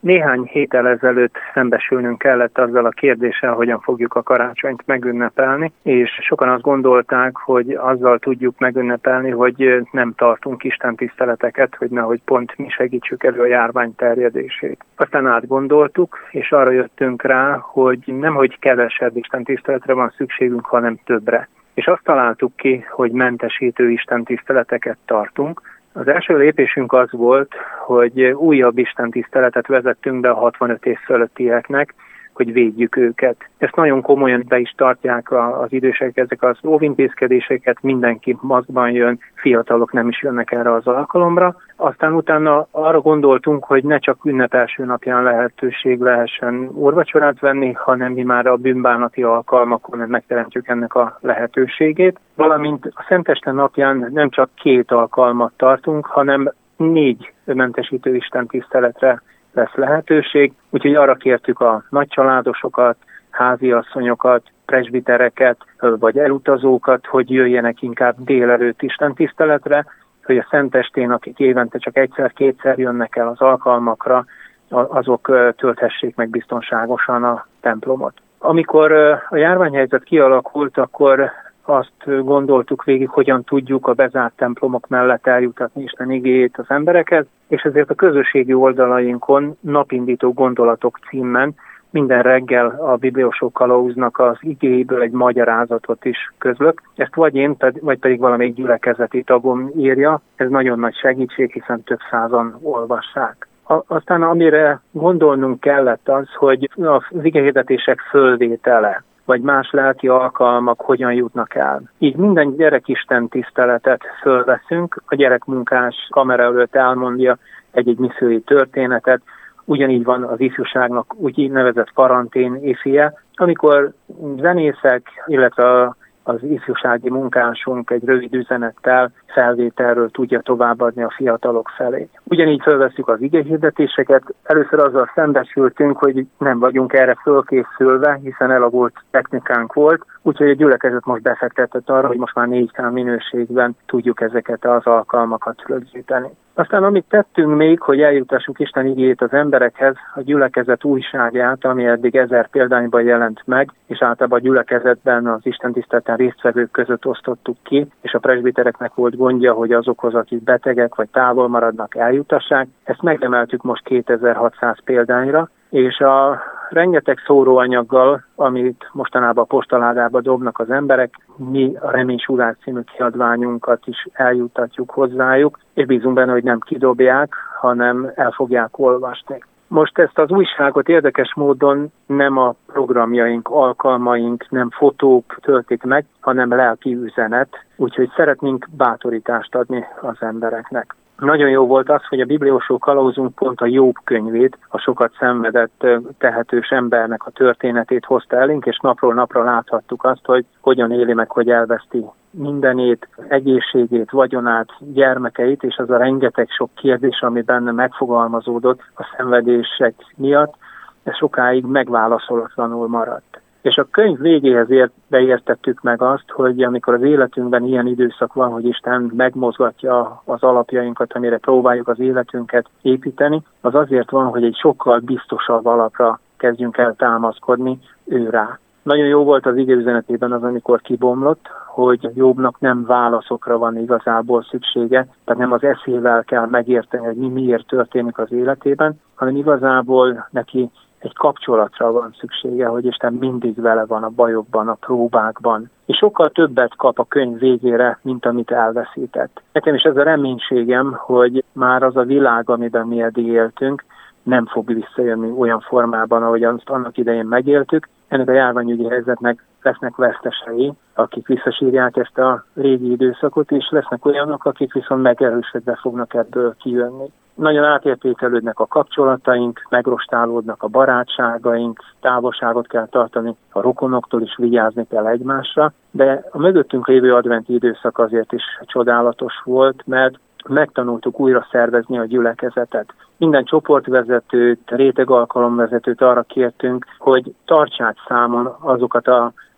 Néhány héttel ezelőtt szembesülnünk kellett azzal a kérdéssel, hogyan fogjuk a karácsonyt megünnepelni, és sokan azt gondolták, hogy azzal tudjuk megünnepelni, hogy nem tartunk istentiszteleteket, hogy nehogy pont mi segítsük elő a járvány terjedését. Aztán átgondoltuk, és arra jöttünk rá, hogy nemhogy kevesebb istentiszteletre van szükségünk, hanem többre. És azt találtuk ki, hogy mentesítő istentiszteleteket tartunk. Az első lépésünk az volt, hogy újabb istentiszteletet vezettünk be a 65 év fölöttieknek, hogy védjük őket. Ezt nagyon komolyan be is tartják az idősek, ezek az óvintézkedéseket, mindenki maszkban jön, fiatalok nem is jönnek erre az alkalomra. Aztán utána arra gondoltunk, hogy ne csak ünnep első napján lehetőség lehessen úrvacsorát venni, hanem mi már a bűnbánati alkalmakon megteremtjük ennek a lehetőségét. Valamint a Szenteste napján nem csak 2 alkalmat tartunk, hanem 4 mentesítő istentiszteletre lesz lehetőség, úgyhogy arra kértük a nagycsaládosokat, háziasszonyokat, presbitereket, vagy elutazókat, hogy jöjjenek inkább délelőtt istentiszteletre, hogy a Szentestén, akik évente csak 1-2 jönnek el az alkalmakra, azok tölthessék meg biztonságosan a templomot. Amikor a járványhelyzet kialakult, akkor azt gondoltuk végig, hogyan tudjuk a bezárt templomok mellett eljutatni Isten igéjét az embereket, és ezért a közösségi oldalainkon Napindító gondolatok címen minden reggel a Bibliósok kalauznak az igéjéből egy magyarázatot is közlök. Ezt vagy én, vagy pedig valamelyik gyülekezeti tagom írja. Ez nagyon nagy segítség, hiszen több százan olvassák. Aztán amire gondolnunk kellett az, hogy az igehirdetések fölvétele, vagy más lelki alkalmak hogyan jutnak el. Így minden gyerekisten tiszteletet fölveszünk, a gyerekmunkás kamera előtt elmondja egy missziói történetet, ugyanígy van az ifjúságnak úgy nevezett karantén ifje, amikor zenészek, illetve az ifjúsági munkásunk egy rövid üzenettel felvételről tudja továbbadni a fiatalok felé. Ugyanígy felvesszük az igehirdetéseket. Először azzal szembesültünk, hogy nem vagyunk erre fölkészülve, hiszen elavult technikánk volt, úgyhogy a gyülekezet most befektetett arra, hogy most már 4K minőségben tudjuk ezeket az alkalmakat rögzíteni. Aztán amit tettünk még, hogy eljutassuk Isten igéjét az emberekhez, a gyülekezet újságját, ami eddig 1000 példányban jelent meg, és általában a gyülekezetben az istentiszteleten résztvevők között osztottuk ki, és a presbitereknek volt gondja, hogy azokhoz, akik betegek vagy távol maradnak, eljutassák. Ezt megemeltük most 2600 példányra, és a rengeteg szóróanyaggal, amit mostanában a postaládába dobnak az emberek, mi a Remény Sugár című kiadványunkat is eljuttatjuk hozzájuk, és bízunk benne, hogy nem kidobják, hanem el fogják olvasni. Most ezt az újságot érdekes módon nem a programjaink, alkalmaink, nem fotók töltik meg, hanem lelki üzenet, úgyhogy szeretnénk bátorítást adni az embereknek. Nagyon jó volt az, hogy a Bibliósok kalauzunk pont a Jobb könyvét, a sokat szenvedett tehetős embernek a történetét hozta elénk, és napról napra láthattuk azt, hogy hogyan éli meg, hogy elveszti mindenét, egészségét, vagyonát, gyermekeit, és az a rengeteg sok kérdés, ami benne megfogalmazódott a szenvedések miatt, ez sokáig megválaszolatlanul maradt. És a könyv végéhez beértettük meg azt, hogy amikor az életünkben ilyen időszak van, hogy Isten megmozgatja az alapjainkat, amire próbáljuk az életünket építeni, az azért van, hogy egy sokkal biztosabb alapra kezdjünk el támaszkodni ő rá. Nagyon jó volt az igeüzenetében az, amikor kibomlott, hogy Jobbnak nem válaszokra van igazából szüksége, tehát nem az eszével kell megérteni, hogy miért történik az életében, hanem igazából neki egy kapcsolatra van szüksége, hogy Isten mindig vele van a bajokban, a próbákban. És sokkal többet kap a könyv végére, mint amit elveszített. Nekem is ez a reménységem, hogy már az a világ, amiben mi eddig éltünk, nem fog visszajönni olyan formában, ahogy azt annak idején megéltük. Ennek a járványügyi helyzetnek lesznek vesztesei, akik visszasírják ezt a régi időszakot, és lesznek olyanok, akik viszont megerősödve fognak ebből kijönni. Nagyon átértékelődnek a kapcsolataink, megrostálódnak a barátságaink, távolságot kell tartani, a rokonoktól is vigyázni kell egymásra, de a mögöttünk lévő adventi időszak azért is csodálatos volt, mert megtanultuk újra szervezni a gyülekezetet. Minden csoportvezetőt, rétegalkalomvezetőt arra kértünk, hogy tartsák számon azokat a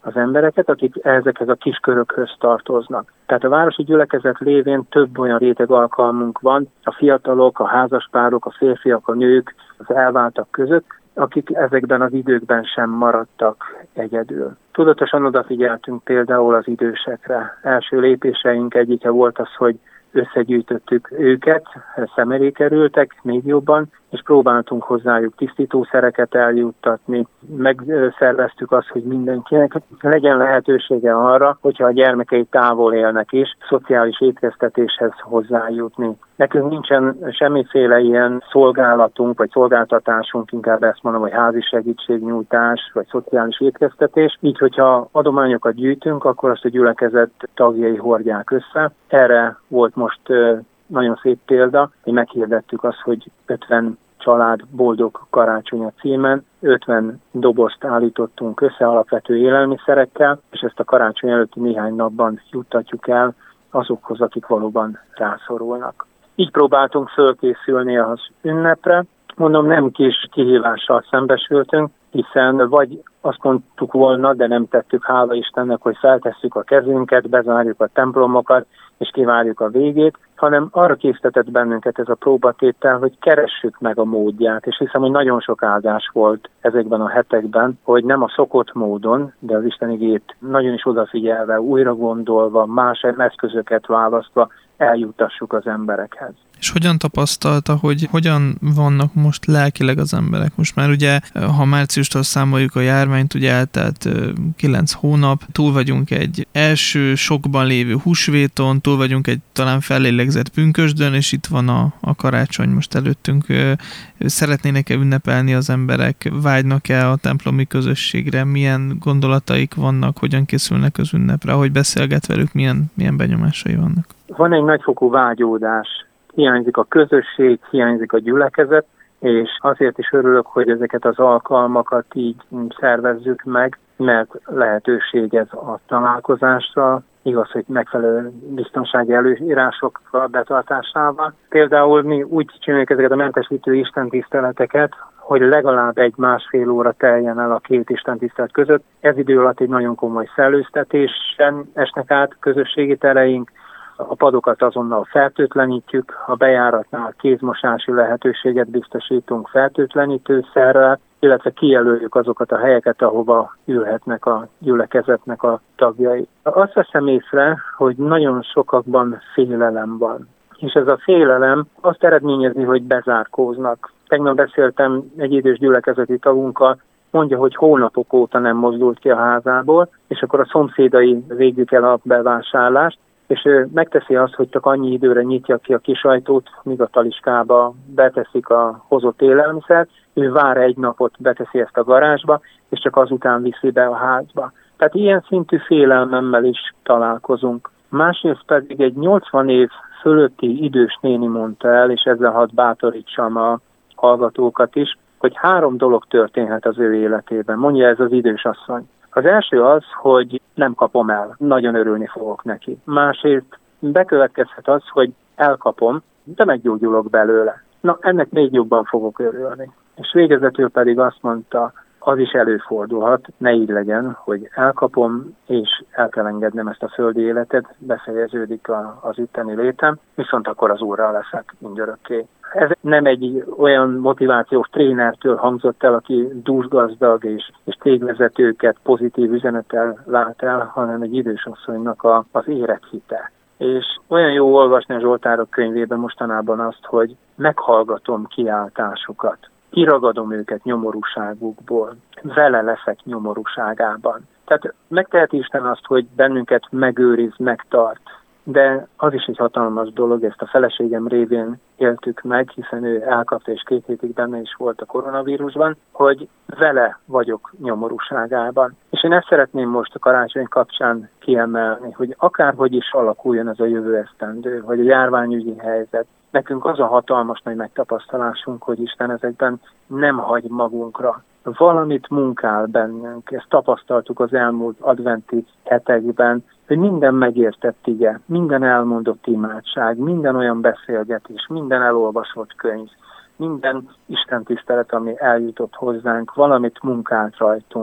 az embereket, akik ezekhez a kiskörökhöz tartoznak. Tehát a városi gyülekezet lévén több olyan réteg alkalmunk van, a fiatalok, a házaspárok, a férfiak, a nők, az elváltak között, akik ezekben az időkben sem maradtak egyedül. Tudatosan odafigyeltünk például az idősekre. Első lépéseink egyike volt az, hogy összegyűjtöttük őket, szem elé kerültek még jobban, és próbáltunk hozzájuk tisztítószereket eljuttatni. Megszerveztük azt, hogy mindenkinek legyen lehetősége arra, hogyha a gyermekei távol élnek is, szociális étkeztetéshez hozzájutni. Nekünk nincsen semmiféle ilyen szolgálatunk, vagy szolgáltatásunk, inkább ezt mondom, hogy házi segítségnyújtás, vagy szociális étkeztetés. Így, hogyha adományokat gyűjtünk, akkor azt a gyülekezet tagjai hordják össze. Erre volt most nagyon szép példa, hogy meghirdettük azt, hogy 50 család boldog karácsonya címen 50 dobozt állítottunk össze alapvető élelmiszerekkel, és ezt a karácsony előtti néhány napban juttatjuk el azokhoz, akik valóban rászorulnak. Így próbáltunk fölkészülni az ünnepre. Mondom, nem kis kihívással szembesültünk, hiszen vagy azt mondtuk volna, de nem tettük, hála Istennek, hogy feltesszük a kezünket, bezárjuk a templomokat, és kivárjuk a végét, hanem arra késztetett bennünket ez a próbatétel, hogy keressük meg a módját, és hiszem, hogy nagyon sok áldás volt ezekben a hetekben, hogy nem a szokott módon, de az Isten igét nagyon is odafigyelve, újra gondolva, más eszközöket választva eljuttassuk az emberekhez. És hogyan tapasztalta, hogy hogyan vannak most lelkileg az emberek? Most már ugye, ha márciustól számoljuk a járványt, ugye eltelt 9 hónap, túl vagyunk egy első sokban lévő húsvéton, túl vagyunk egy talán fellélegzett pünkösdön, és itt van a karácsony most előttünk. Szeretnének-e ünnepelni az emberek? Vágynak-e a templomi közösségre? Milyen gondolataik vannak? Hogyan készülnek az ünnepre? Ahogy beszélget velük, milyen benyomásai vannak? Van egy nagyfokú vágyódás. Hiányzik a közösség, hiányzik a gyülekezet, és azért is örülök, hogy ezeket az alkalmakat így szervezzük meg, mert lehetőség ez a találkozásra, igaz, hogy megfelelő biztonsági előírások betartásával. Például mi úgy csináljuk ezeket a mentesítő istentiszteleteket, hogy legalább 1-1,5 óra teljen el a két istentisztelet között. Ez idő alatt egy nagyon komoly szellőztetésen esnek át közösségi tereink, a padokat azonnal fertőtlenítjük, a bejáratnál kézmosási lehetőséget biztosítunk fertőtlenítőszerrel, illetve kijelöljük azokat a helyeket, ahova ülhetnek a gyülekezetnek a tagjai. Azt veszem észre, hogy nagyon sokakban félelem van. És ez a félelem azt eredményezi, hogy bezárkóznak. Tegnap beszéltem egy idős gyülekezeti tagunkkal, mondja, hogy hónapok óta nem mozdult ki a házából, és akkor a szomszédai védjük el a bevásárlást, és ő megteszi azt, hogy csak annyi időre nyitja ki a kis ajtót, míg a taliskába beteszik a hozott élelmiszert, ő vár egy napot, beteszi ezt a garázsba, és csak azután viszi be a házba. Tehát ilyen szintű félelmemmel is találkozunk. Másrészt pedig egy 80 év fölötti idős néni mondta el, és ezzel hadd bátorítsam a hallgatókat is, hogy 3 dolog történhet az ő életében, mondja ez az idős asszony. Az első az, hogy nem kapom el, nagyon örülni fogok neki. Másrészt bekövetkezhet az, hogy elkapom, de meggyógyulok belőle. Na, ennek még jobban fogok örülni. És végezetül pedig azt mondta, az is előfordulhat, ne így legyen, hogy elkapom, és el kell engednem ezt a földi életet, befejeződik az itteni létem, viszont akkor az Úrral leszek mindörökké. Ez nem egy olyan motivációs trénertől hangzott el, aki dúsgazdag és cégvezetőket pozitív üzenettel lát el, hanem egy idős asszonynak az élethite. És olyan jó olvasni a Zsoltárok könyvében mostanában azt, hogy meghallgatom kiáltásukat, kiragadom őket nyomorúságukból, vele leszek nyomorúságában. Tehát megteheti Isten azt, hogy bennünket megőriz, megtart, de az is egy hatalmas dolog, ezt a feleségem révén éltük meg, hiszen ő elkapta, és 2 hétig benne is volt a koronavírusban, hogy vele vagyok nyomorúságában. És én ezt szeretném most a karácsony kapcsán kiemelni, hogy akárhogy is alakuljon ez a jövő esztendő, vagy a járványügyi helyzet, nekünk az a hatalmas nagy megtapasztalásunk, hogy Isten ezekben nem hagy magunkra. Valamit munkál bennünk, ezt tapasztaltuk az elmúlt adventi hetekben, hogy minden megértett ige, minden elmondott imádság, minden olyan beszélgetés, minden elolvasott könyv, minden istentisztelet, ami eljutott hozzánk, valamit munkált rajtunk.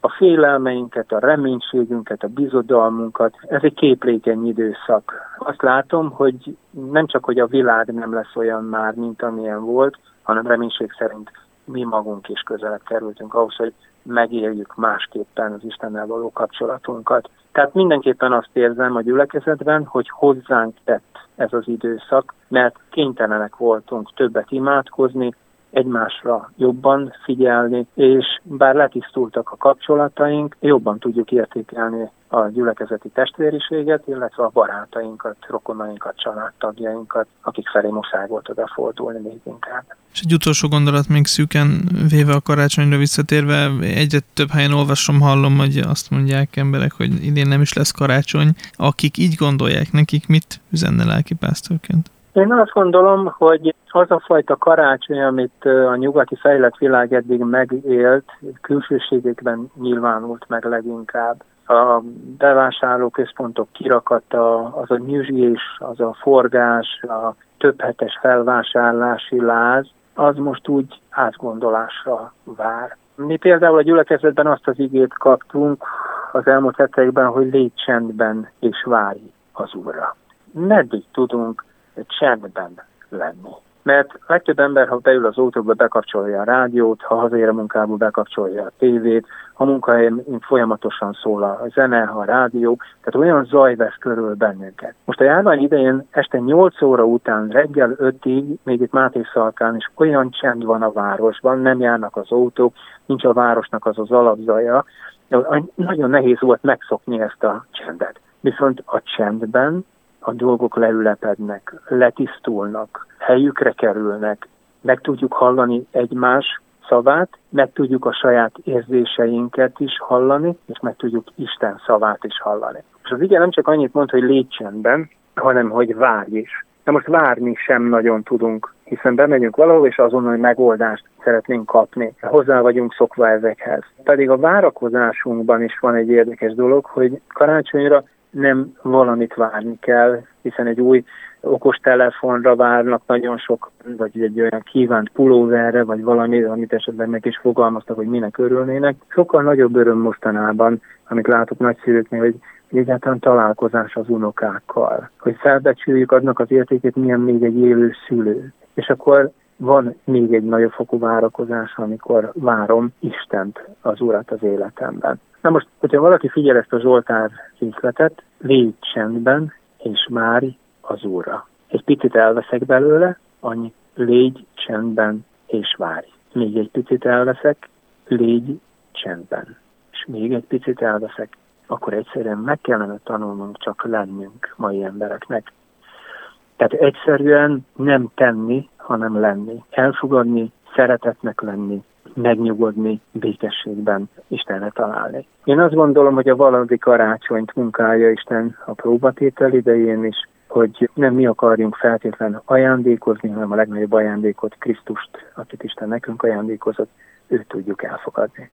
a félelmeinket, a reménységünket, a bizodalmunkat. Ez egy képlékeny időszak. Azt látom, hogy nem csak, hogy a világ nem lesz olyan már, mint amilyen volt, hanem reménység szerint mi magunk is közelebb kerültünk ahhoz, hogy megéljük másképpen az Istennel való kapcsolatunkat. Tehát mindenképpen azt érzem a gyülekezetben, hogy hozzánk tett ez az időszak, mert kénytelenek voltunk többet imádkozni, egymásra jobban figyelni, és bár letisztultak a kapcsolataink, jobban tudjuk értékelni a gyülekezeti testvériséget, illetve a barátainkat, rokonainkat, családtagjainkat, akik felé muszáj volt odafordulni még inkább. És egy utolsó gondolat még szűken véve a karácsonyra visszatérve, egyre több helyen olvasom, hallom, hogy azt mondják emberek, hogy idén nem is lesz karácsony. Akik így gondolják, nekik mit üzenne lelkipásztorként? Én azt gondolom, hogy az a fajta karácsony, amit a nyugati fejlett világ eddig megélt, külsőségekben nyilvánult meg leginkább. A bevásárlóközpontok kirakata, az a nyüzsgés, az a forgás, a többhetes felvásárlási láz, az most úgy átgondolásra vár. Mi például a gyülekezetben azt az igét kaptunk az elmúlt hetekben, hogy légy csendben és várj az Úrra. Meddig tudunk csendben lenni? Mert legtöbb ember, ha beül az autóba, bekapcsolja a rádiót, ha hazaér a munkából, bekapcsolja a tévét, ha munkahelyen folyamatosan szól a zene, a rádió, tehát olyan zaj vesz körül bennünket. Most a járvány idején este 8 óra után reggel 5-ig, még itt Mátészalkán is olyan csend van a városban, nem járnak az autók, nincs a városnak az alapzaja. Nagyon nehéz volt megszokni ezt a csendet. Viszont a csendben a dolgok leülepednek, letisztulnak, helyükre kerülnek, meg tudjuk hallani egymás szavát, meg tudjuk a saját érzéseinket is hallani, és meg tudjuk Isten szavát is hallani. És az ige nem csak annyit mond, hogy légy csendben, hanem hogy várj is. De most várni sem nagyon tudunk, hiszen bemegyünk valahol, és azonnal megoldást szeretnénk kapni. Hozzá vagyunk szokva ezekhez. Pedig a várakozásunkban is van egy érdekes dolog, hogy karácsonyra nem valamit várni kell, hiszen egy új okos telefonra várnak nagyon sok, vagy egy olyan kívánt pulóverre, vagy valami, amit esetben meg is fogalmaztak, hogy minek örülnének. Sokkal nagyobb öröm mostanában, amit látok nagyszülőknél, hogy egyáltalán találkozás az unokákkal, hogy felbecsüljük annak az értékét, milyen még egy élő szülő. És akkor van még egy nagyobb fokú várakozás, amikor várom Istent, az Urat az életemben. Na most, hogyha valaki figyel ezt a Zsoltár részletet, légy csendben, és várj az Úrra. Egy picit elveszek belőle, annyi, légy csendben, és várj. Még egy picit elveszek, légy csendben. És még egy picit elveszek, akkor egyszerűen meg kellene tanulnunk csak lennünk mai embereknek. Tehát egyszerűen nem tenni, hanem lenni. Elfogadni, szeretetnek lenni, megnyugodni, békességben Istenre találni. Én azt gondolom, hogy a valódi karácsonyt munkálja Isten a próbatétel idején is, hogy nem mi akarjunk feltétlenül ajándékozni, hanem a legnagyobb ajándékot, Krisztust, akit Isten nekünk ajándékozott, őt tudjuk elfogadni.